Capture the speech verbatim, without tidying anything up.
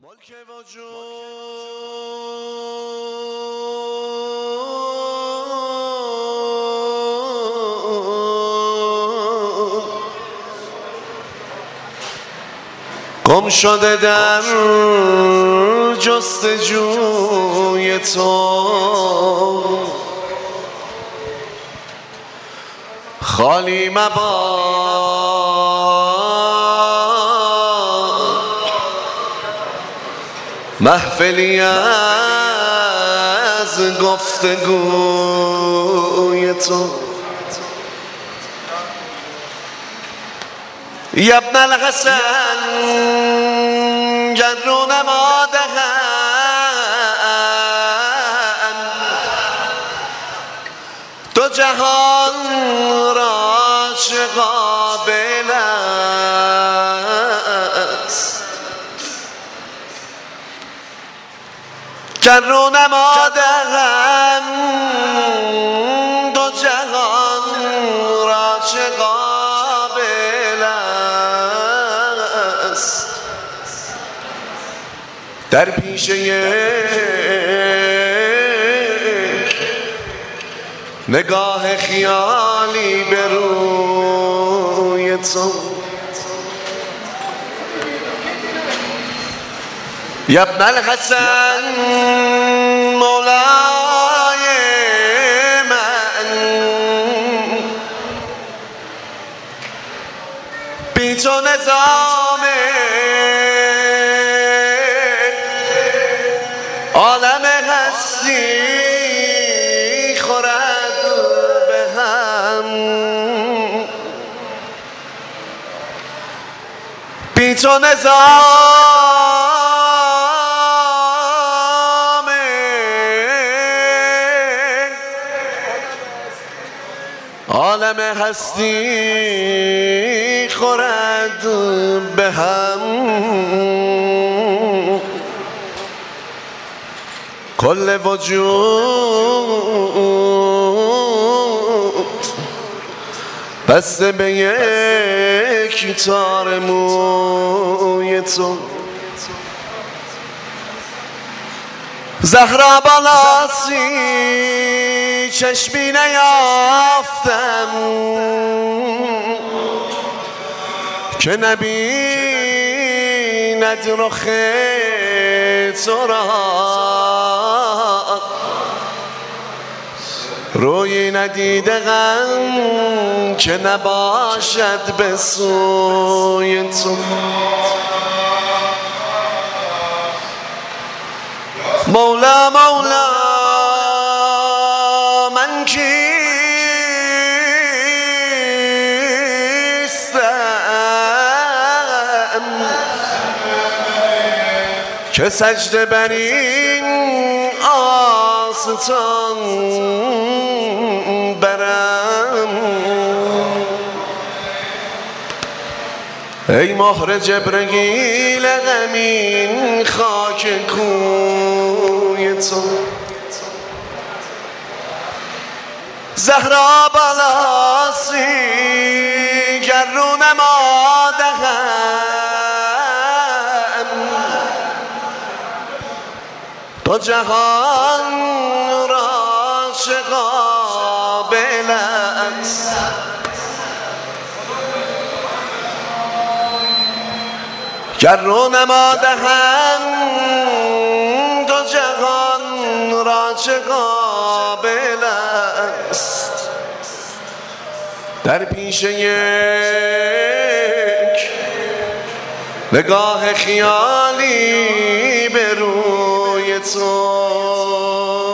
ملک وجود گم شده در جستجوی تو، خالی مباد محفلی از گفتگوی تو. یا ابن الحسن گرون ما دهن دو جهان را چه قابل است، گرون ما دهن دو جهان را چه قابل است، در پیش یک نگاه خیالی به روی تو. یا ابن الحسن مولای من، بی تو نظام عالم هستی خورد به هم، بی تو نظام عالم هستی خورد به هم. کل وجود بسته به یک تار موی تو. زهرا بالاسی چشمی نیافتم که نبیند رخ تو را، روی ندیده غم که نباشد به سوی تو. مولا مولا من کیستم که سجده بر این آستان برم، ای مهر جبرئیل غمین خاک کوی تو. زهرا بالاسی گرون ما دهن دو جهان را چه قابل است، گرون ما دهن دو جهان را چه قابل است، در پیش یک نگاه خیالی به روی تو.